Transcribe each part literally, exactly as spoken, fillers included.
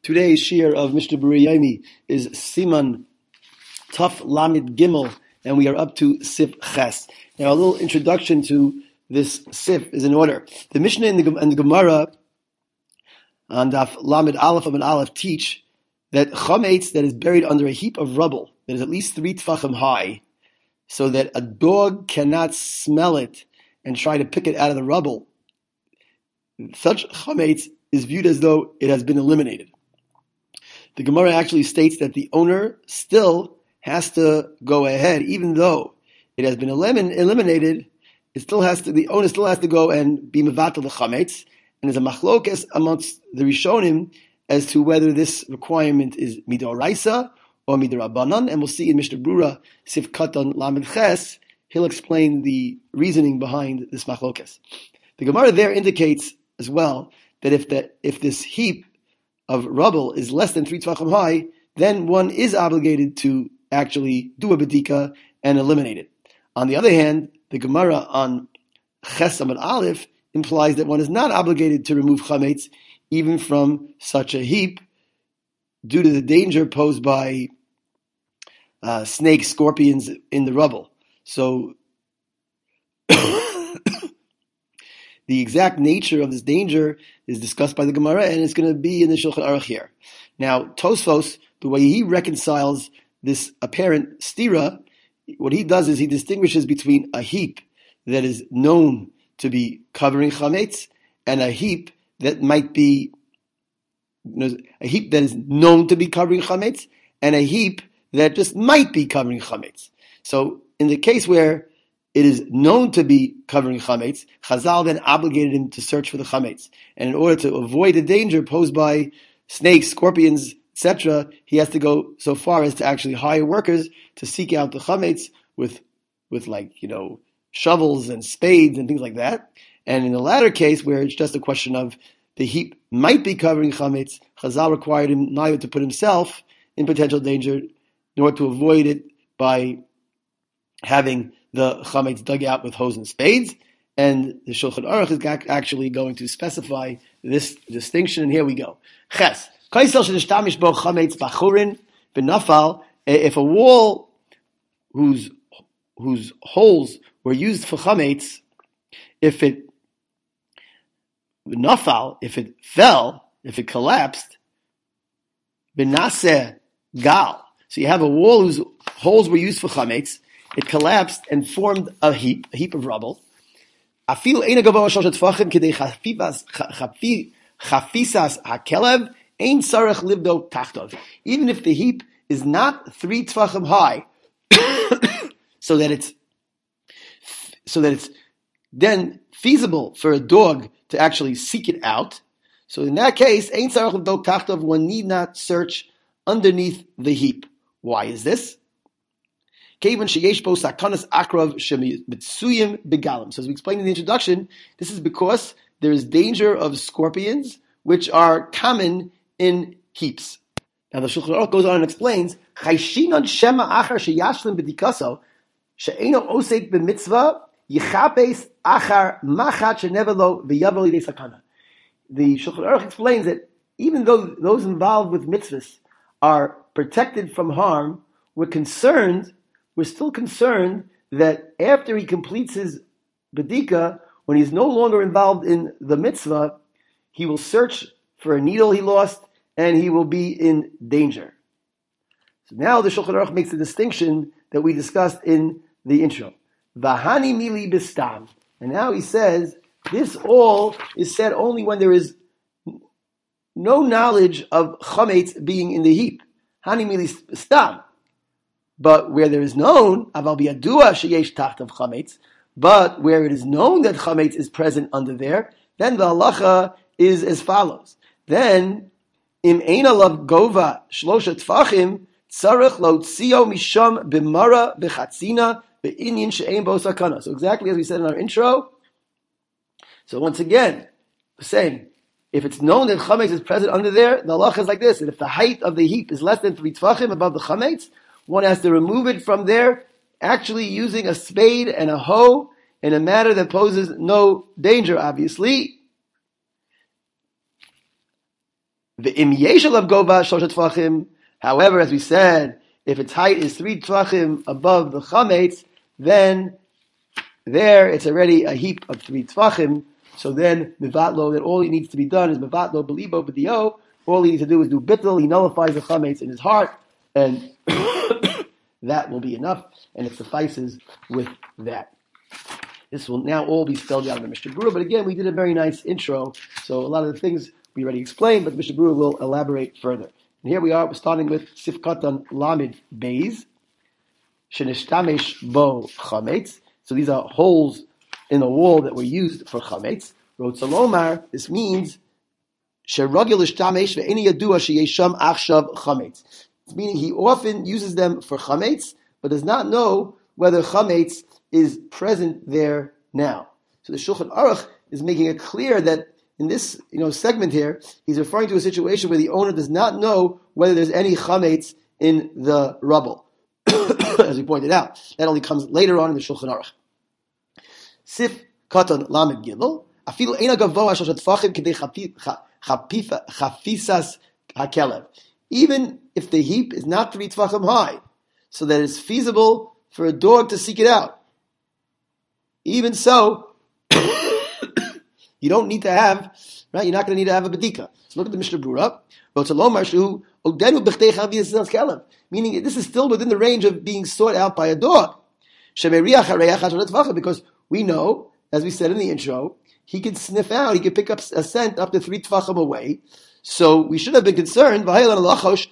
Today's shir of Mishnah Berurah Yomi is Siman Taf Lamed Gimel, and we are up to Sif Ches. Now, a little introduction to this Sif is in order. The Mishnah and the, and the Gemara on Daf Lamed Aleph and Aleph teach that chametz that is buried under a heap of rubble that is at least three tfachim high, so that a dog cannot smell it and try to pick it out of the rubble, such chametz is viewed as though it has been eliminated. The Gemara actually states that the owner still has to go ahead, even though it has been elimin- eliminated. It still has to. The owner still has to go and be mevatel the chametz, and there's a machlokes amongst the Rishonim as to whether this requirement is midoraisa or midorabanan, and we'll see in Mishnah Berurah Sif Katan Lamed Ches, he'll explain the reasoning behind this machlokes. The Gemara there indicates as well that if the if this heap of rubble is less than three tvachim high, then one is obligated to actually do a bedika and eliminate it. On the other hand, the Gemara on Ches Amud Aleph implies that one is not obligated to remove chametz even from such a heap due to the danger posed by uh, snakes, scorpions in the rubble. So the exact nature of this danger is discussed by the Gemara, and it's going to be in the Shulchan Aruch here. Now, Tosfos, the way he reconciles this apparent stira, what he does is he distinguishes between a heap that is known to be covering chametz and a heap that might be, you know, a heap that is known to be covering chametz and a heap that just might be covering chametz. So, in the case where it is known to be covering chametz, Chazal then obligated him to search for the chametz. And in order to avoid the danger posed by snakes, scorpions, et cetera, he has to go so far as to actually hire workers to seek out the chametz with, with like, you know, shovels and spades and things like that. And in the latter case, where it's just a question of the heap might be covering chametz, Chazal required him neither to put himself in potential danger nor to avoid it by having the chametz dug out with hose and spades, and the Shulchan Aruch is actually going to specify this distinction, and here we go. Ches. If a wall whose whose holes were used for chametz, if it nafal, if it fell, if it collapsed, benaseh gal. So you have a wall whose holes were used for chametz. It collapsed and formed a heap, a heap of rubble. Even if the heap is not three tvachim high, so that it's so that it's then feasible for a dog to actually seek it out. So in that case, one need not search underneath the heap. Why is this? So as we explained in the introduction, this is because there is danger of scorpions, which are common in heaps. Now the Shulchan Aruch goes on and explains, the Shulchan Aruch explains that even though those involved with mitzvahs are protected from harm, we're concerned We're still concerned that after he completes his bedika, when he's no longer involved in the mitzvah, he will search for a needle he lost, and he will be in danger. So now the Shulchan Aruch makes the distinction that we discussed in the intro. Vahani mili bistam. And now he says, this all is said only when there is no knowledge of chametz being in the heap. Hani mili bistam. But where there is known, aval biyadua sheyesh tachtav chametz, but where it is known that chametz is present under there, then the halacha is as follows. Then, im ein alav gova shlosha tfachim, tzarech lo tzio misham b'mara b'chatzina b'inyin she'ein bo sakana. So exactly as we said in our intro. So once again, saying, if it's known that chametz is present under there, the halacha is like this, and if the height of the heap is less than three tfachim above the chametz, one has to remove it from there, actually using a spade and a hoe in a manner that poses no danger, obviously. V'im yeshalav gova shlosha tefachim. However, as we said, if its height is three tefachim above the chametz, then there it's already a heap of three tefachim. So then mivatlo, that all he needs to be done is mivatlo belibo b'dio. All he needs to do is do bittul. He nullifies the chametz in his heart, and that will be enough, and it suffices with that. This will now all be spelled out in the Mishnah Berurah, but again, we did a very nice intro, so a lot of the things we already explained, but the Mishnah Berurah will elaborate further. And here we are, we're starting with Sif Katan Lamed Beis, Shenishtamesh Bo Chametz. So these are holes in the wall that were used for Chametz. Rotzelomar, this means Sheragil Ishtamesh Ve'eni Yadua Sheyesham Achshav Chametz. Meaning he often uses them for chametz, but does not know whether chametz is present there now. So the Shulchan Aruch is making it clear that in this you know segment here, he's referring to a situation where the owner does not know whether there's any chametz in the rubble. As we pointed out, that only comes later on in the Shulchan Aruch. Sif Katan Lamed Gimel, Afilu Eina Gavoa Shoshat Tefachim Kedei Chafisas Hakelev. Even if the heap is not three tefachim high, so that it's feasible for a dog to seek it out. Even so, you don't need to have, right? You're not going to need to have a bedika. So look at the Mishnah Berurah. Meaning this is still within the range of being sought out by a dog. Because we know, as we said in the intro, he can sniff out, he can pick up a scent up to three tefachim away. So we should have been concerned. You have to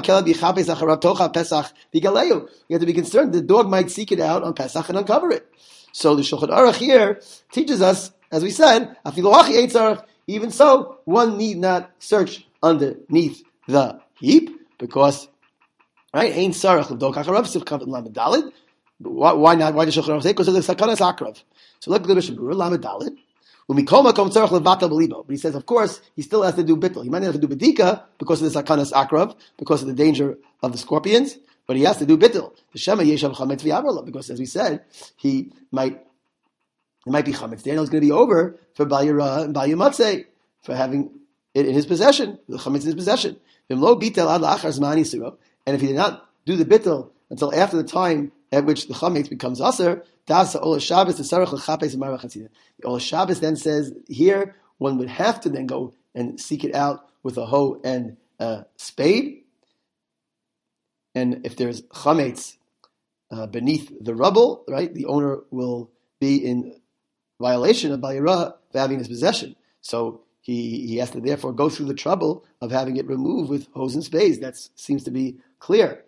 be concerned the dog might seek it out on Pesach and uncover it. So the Shulchan Aruch here teaches us, as we said, even so, one need not search underneath the heap because, right? Ein sarach l'vdok acharav sivkav lamed dalid. Why not? Why does Shulchan Aruch say? Because of the sakanas akrav. So look at the Mishnah Berurah lamed dalid. But he says, of course, he still has to do bittul. He might not have to do bedika because of the sakanas akrav, because of the danger of the scorpions, but he has to do bittul. The shema yeshav chametz v'yavrla, because as we said, he might it might be chametz. Daniel is going to be over for Bayira and Bayimatzeh for having it in his possession, the chametz in his possession. And if he did not do the bittul until after the time at which the chametz becomes aser, the Ola Shabbos then says here one would have to then go and seek it out with a hoe and a spade. And if there's chametz uh, beneath the rubble, right, the owner will be in violation of Bayira for having his possession. So he, he has to therefore go through the trouble of having it removed with hose and spades. That seems to be clear.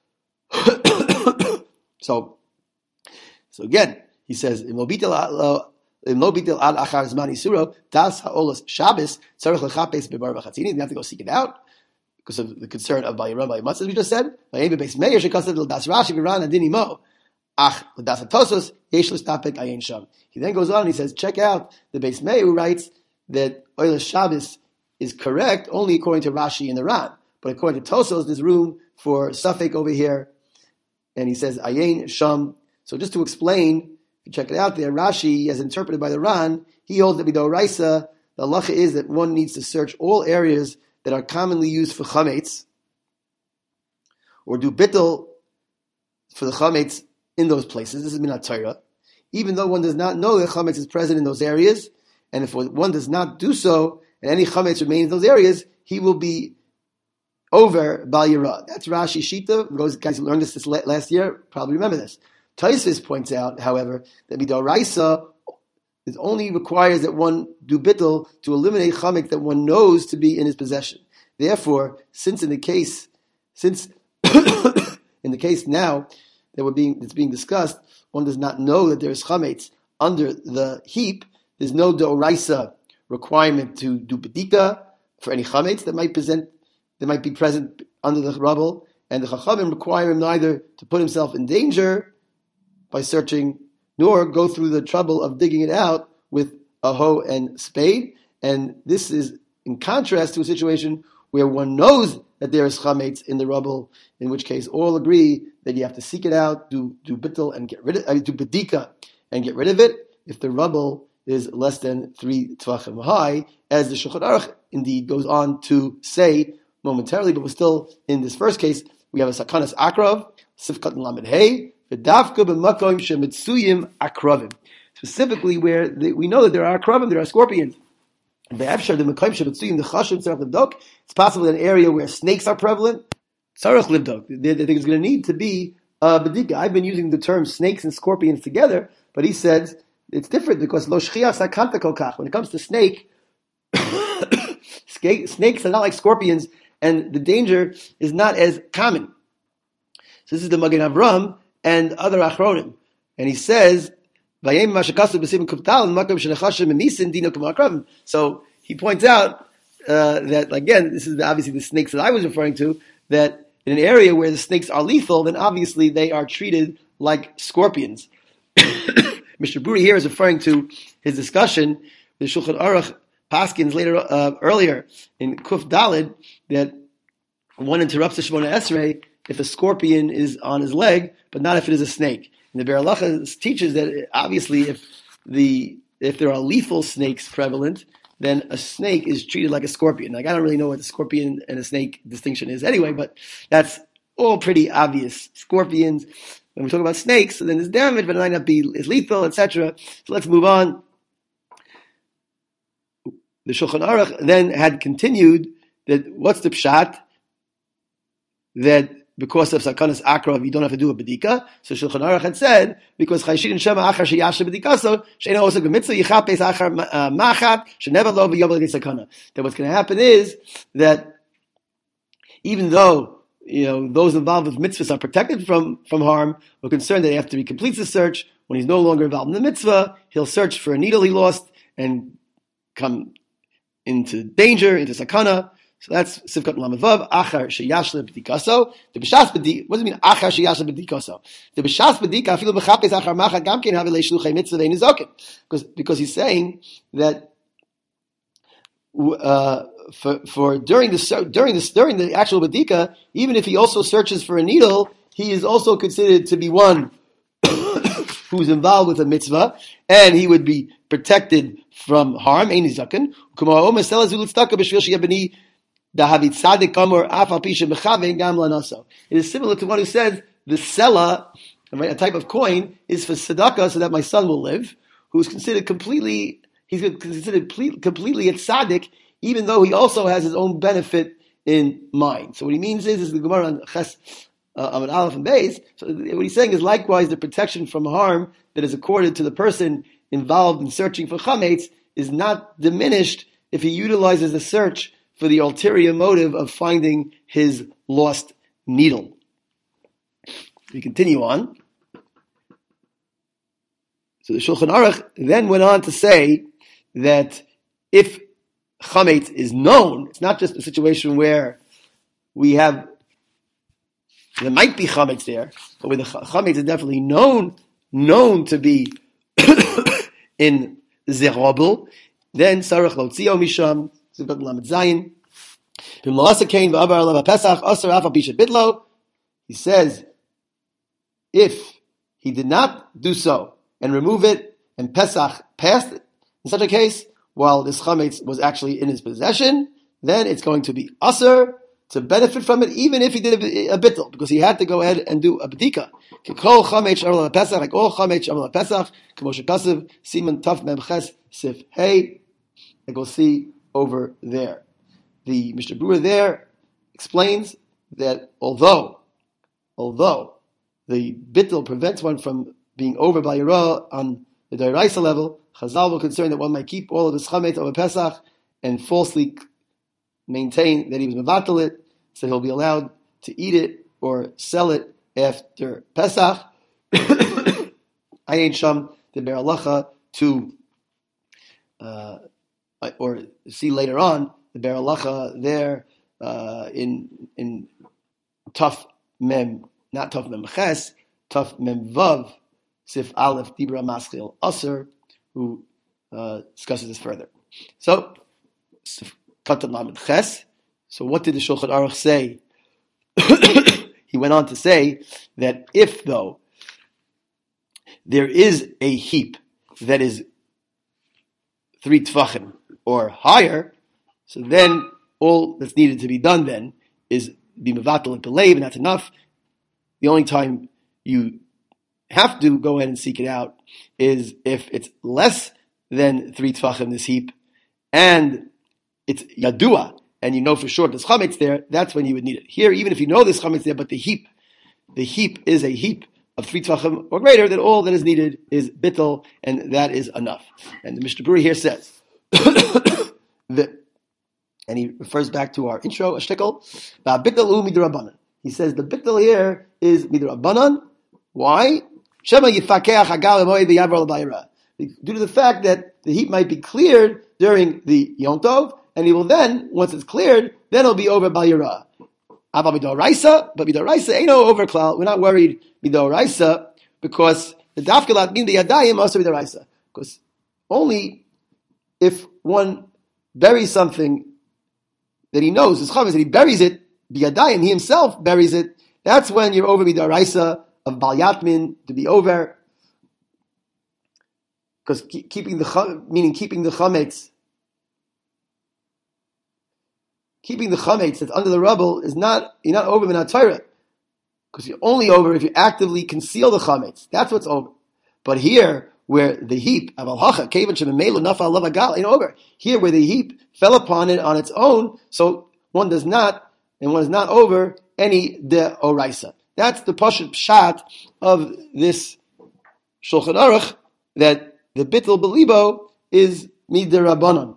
so, so again, he says, "Im lo bitel ad achar zman isuro das haolas Shabbos tzarich lechapes bebar v'chatzini." You have to go seek it out because of the concern of Bayira Bayimatzeh, as we just said. Vayim bebeis meir shekasav l'das Rashi v'ran adini mo ach l'das hatosos yesh l'stapek ayin sham. He then goes on and he says, check out the Beis Meir who writes that Oila Shabbos is correct only according to Rashi and the Ran, but according to Tosos, there's room for Safek over here, and he says ayin sham. So just to explain. If you check it out there, Rashi, as interpreted by the Ran, he holds that Midoraisa, the halacha is that one needs to search all areas that are commonly used for chametz, or do bittul for the chametz in those places. This is Minat Torah. Even though one does not know that chametz is present in those areas, and if one does not do so, and any chametz remains in those areas, he will be over Bal Yira. That's Rashi Shita. Those guys who learned this, this last year probably remember this. Tosfos points out, however, that Midoraisa it only requires that one do bittul to eliminate chametz that one knows to be in his possession. Therefore, since in the case, since in the case now that we're being that's being discussed, one does not know that there is chametz under the heap. There's no doraisa requirement to do bedika for any chametz that might present that might be present under the rubble, and the chachamim require him neither to put himself in danger by searching, nor go through the trouble of digging it out with a hoe and spade. And this is in contrast to a situation where one knows that there is chametz in the rubble, in which case all agree that you have to seek it out, do do bittul and get rid of, I mean, do bedika and get rid of it. If the rubble is less than three tvachim high, as the Shulchan Aruch indeed goes on to say momentarily, but we're still in this first case. We have a sakanas akrav, sifkat and lamed hey, v'davka b'makom shemitzuyim akravim. Specifically, where the, we know that there are akravim, there are scorpions. It's possible in an area where snakes are prevalent. Tzarech livdok. They think it's going to need to be a bedika. I've been using the term snakes and scorpions together, but he says it's different because lo shchiach sakanta kokach. When it comes to snake, snakes are not like scorpions, and the danger is not as common. So this is the Magen Avram and other achronim, and he says. So he points out uh, that, again, this is obviously the snakes that I was referring to, that in an area where the snakes are lethal, then obviously they are treated like scorpions. Mister Buri here is referring to his discussion with Shulchan Aruch Paskins later, uh, earlier in Kuf Dalid, that one interrupts the Shemona Esrei if a scorpion is on his leg, but not if it is a snake. And the Be'er Halacha teaches that obviously if the if there are lethal snakes prevalent, then a snake is treated like a scorpion. Like I don't really know what the scorpion and a snake distinction is anyway, but that's all pretty obvious. Scorpions, when we talk about snakes, then there's damage, but it might not be as lethal, et cetera. So let's move on. The Shulchan Aruch then had continued that what's the pshat? That because of Sakanas Akrav, you don't have to do a bedika. So Shulchan Aruch had said, because Chayshid and Shema Achar Sheyasha Bedikaso, Sheina Osek B'mitzvah Yichapes Achar Machat, Shenever Lo V'Yovel Sakana. That what's going to happen is that even though, you know, those involved with mitzvahs are protected from, from harm, we're concerned that after he completes the search, when he's no longer involved in the mitzvah, he'll search for a needle he lost and come into danger, into sakana. So that's Sivkat Lamavav, Achar Sheyashla B'dikaso. The B'shas B'dika, what does it mean, Achar Sheyashla B'dikaso? The B'shas B'dika, Afilu B'chapes Achar Macha Gamkein Havilei Shluchei Mitzvah Ve'in Nizokim. Because, because he's saying that, uh, for, for during the, during the, during the actual B'dika, even if he also searches for a needle, he is also considered to be one who's involved with a mitzvah, and he would be protected from harm. Ein Nizokim. Kumo Omer Sela Zulut Staka B'shvil Sheyabani. It is similar to one who says the sela, right, a type of coin, is for tzedakah so that my son will live, who's considered completely, he's considered completely a tzaddik, even though he also has his own benefit in mind. So what he means is, is the Gemara on Ches, uh, on Aleph and Beis, so what he's saying is likewise the protection from harm that is accorded to the person involved in searching for chametz is not diminished if he utilizes the search for the ulterior motive of finding his lost needle. We continue on. So the Shulchan Aruch then went on to say that if chametz is known, it's not just a situation where we have, there might be chametz there, but where the chametz is definitely known, known to be in zerobel, then sarach lotzio misham, he says, if he did not do so and remove it, and Pesach passed it, in such a case, while this chametz was actually in his possession, then it's going to be asur to benefit from it, even if he did a, a bittul, because he had to go ahead and do a bedika. Like all chametz shamar Pesach, k'moshe kasev siman taf mem ches sif hey, like we'll see over there. The Mishnah Berurah there explains that although, although the bittul prevents one from being over by Yirah on the D'oraisa level, Chazal were concerned that one might keep all of his chametz over Pesach and falsely maintain that he was mevatel it, so he'll be allowed to eat it or sell it after Pesach. Ayin Sham the Be'er Halacha to uh, or see later on the Be'er Halacha there uh, in in Taf Mem, not Taf Mem Ches, Taf Mem Vav, Sif Aleph Dibra Maschil Aser, who uh, discusses this further. So, Katan Lamed Ches. So, what did the Shulchan Aruch say? He went on to say that if though there is a heap that is three tfachim or higher, so then all that's needed to be done then is be mevatel and believe, and that's enough. The only time you have to go ahead and seek it out is if it's less than three tfachim, this heap, and it's yadua, and you know for sure there's chametz there, that's when you would need it. Here, even if you know there's chametz there, but the heap, the heap is a heap of three tvachim or greater, then all that is needed is bittul, and that is enough. And the Mishnah Berurah here says that, and he refers back to our intro, a shtickle, bittul midrabanan. He says the bittul here is midrabanan. Why? Shema yifakeach hagal emoed v'yavar l'bayra. Due to the fact that the heap might be cleared during the Yom Tov, and he will then, once it's cleared, then it'll be over bayra. Abba midoraisa, but midoraisa ain't no overcloud. We're not worried midoraisa because the dafkalat min the yadayim also midoraisa. Because only if one buries something that he knows is chametz, and he buries it biyadayim, he himself buries it. That's when you're over midoraisa of bal yatmin to be over. Because keeping the meaning keeping the chametz. Keeping the chametz that's under the rubble is not, you're not over minat Torah. Because you're only over if you actively conceal the chametz. That's what's over. But here, where the heap, aval hacha, kevan shememelu nafal lavagal, ain't over. Here, where the heap fell upon it on its own, so one does not, and one is not over any de oraisa. That's the pashut pshat of this Shulchan Aruch, that the bittul belibo is midirabanan.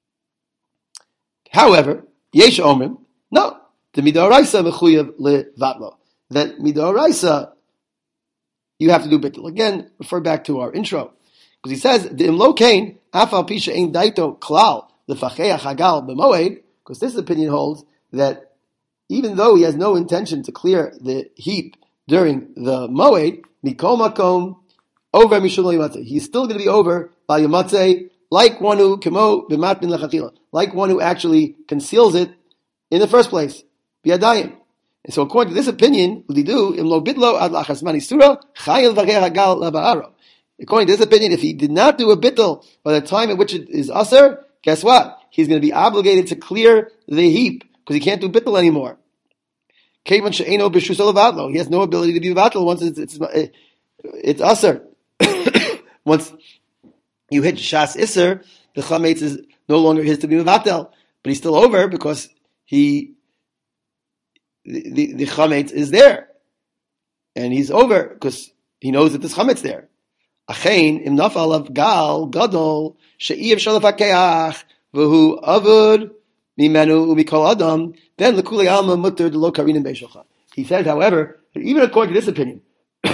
However, Yesh Omrim, no, the midoraisa mechuyev levatlo. That midoraisa, you have to do bittul. Again, refer back to our intro, because he says the imlo kain afal pisha ein daito klal lefacheach hagal b'moed. Because this opinion holds that even though he has no intention to clear the heap during the moed, mikol makom over mishum yamatze, he's still going to be over by yamatze, like one who kemo b'matmin lechatila, like one who actually conceals it in the first place, biyadayim. And so, according to this opinion, what do you do? Imlo bitlo ad lachasmani surah chayil v'gei hagal laba'aro. According to this opinion, if he did not do a bitl by the time at which it is aser, guess what? He's going to be obligated to clear the heap because he can't do bitl anymore. Kevan she'eno b'shus lavadlo. He has no ability to be vatl once it's it's it's aser. Once you hit shas iser, the chametz is no longer his to be mevatel, but he's still over because he the, the, the chametz is there, and he's over because he knows that this chametz there. Achein im nafal of gal gadol she'iv shalafakeach v'hu avud mimenu umikol adam, then lekuli alma mutter delo karinim beishalcha. He says, however, even according to this opinion,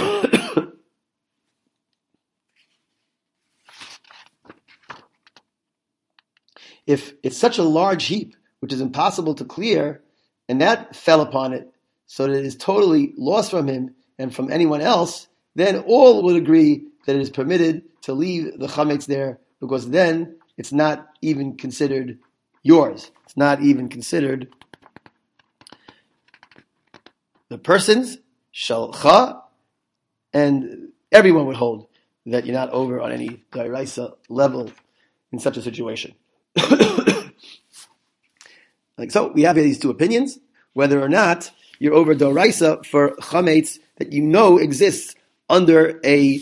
if it's such a large heap, which is impossible to clear, and that fell upon it, so that it is totally lost from him and from anyone else, then all would agree that it is permitted to leave the chametz there, because then it's not even considered yours. It's not even considered the person's, shalcha, and everyone would hold that you're not over on any d'oraisa level in such a situation. Like so, we have here these two opinions, whether or not you're over d'oraisa for chametz that you know exists under a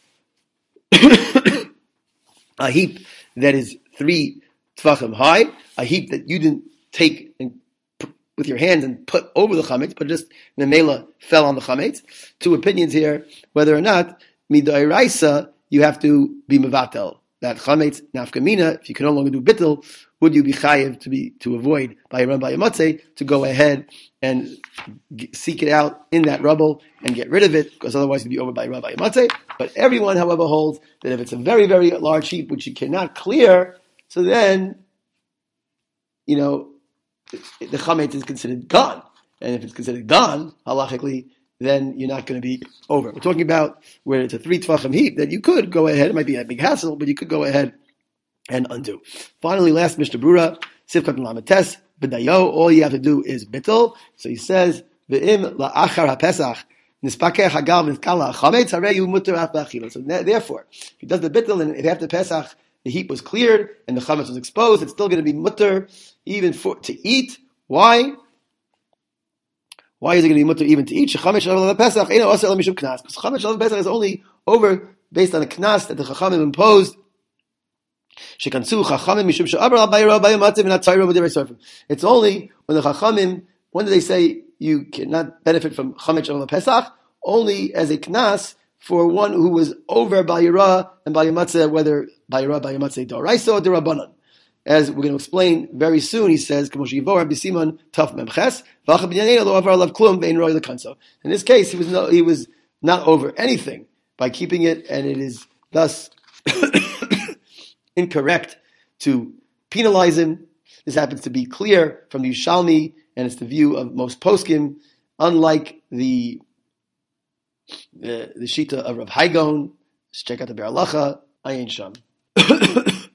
a heap that is three tfachim high, a heap that you didn't take and p- with your hands and put over the chametz, but just memela fell on the chametz. Two opinions here, whether or not mid'oraisa you have to be mevatel that chametz nafkamina. If you can no longer do bittul, would you be chayiv to be to avoid by run by yamatze to go ahead and g- seek it out in that rubble and get rid of it, because otherwise you'd be over by run by yamatze. But everyone, however, holds that if it's a very very large heap which you cannot clear, so then you know the chametz is considered gone, and if it's considered gone halachically, then you're not going to be over. We're talking about where it's a three tfachim heap that you could go ahead. It might be a big hassle, but you could go ahead and undo. Finally, last Mishnah Berurah, Sivkat Lamates, B'dayo, all you have to do is bittul. So he says, V'im la'achar ha'pesach, nispakeh hagal v'nitkala chametz, hareyu muter af b'achila. So therefore, if he does the bittul, and if after Pesach, the heat was cleared and the chametz was exposed, it's still going to be mutter even for to eat. Why? Why is it going to be mutter even to eat? Chametz shalav pesach eino asher mishum knas. Because chametz shalav pesach is only over based on a knas that the chachamim imposed. Shekansu chachamim mishum she'abar al bayra bayamatziv and atayra b'divrei sofrim. It's only when the chachamim, when do they say you cannot benefit from chametz shalav pesach? Only as a knas for one who was over bayira and bayamatziv, whether bayira bayamatziv doraisa or derabanan. As we're going to explain very soon, he says, in this case, he was, no, he was not over anything by keeping it, and it is thus incorrect to penalize him. This happens to be clear from the Yushalmi, and it's the view of most poskim, unlike the, the, the Shita of Rav Haigon. Let's check out the Be'er Halacha, Ayin Sham.